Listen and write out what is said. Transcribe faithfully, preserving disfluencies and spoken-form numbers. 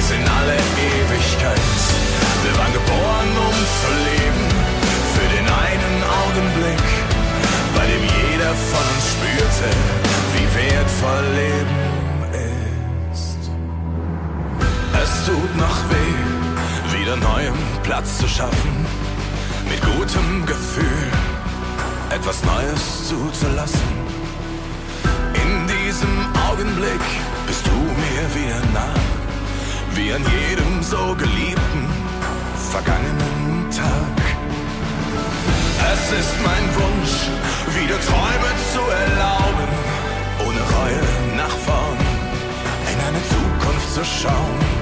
bis in alle Ewigkeit. Wir waren geboren, um zu leben, für den einen Augenblick, bei dem jeder von uns spürte, wie wertvoll Leben ist. Es tut noch weh, wieder neuem Platz zu schaffen, mit gutem Gefühl etwas Neues zuzulassen. In diesem Augenblick bist du mir wieder nah, wie an jedem so geliebten vergangenen Tag. Es ist mein Wunsch, wieder Träume zu erlauben, ohne Reue nach vorn in eine Zukunft zu schauen.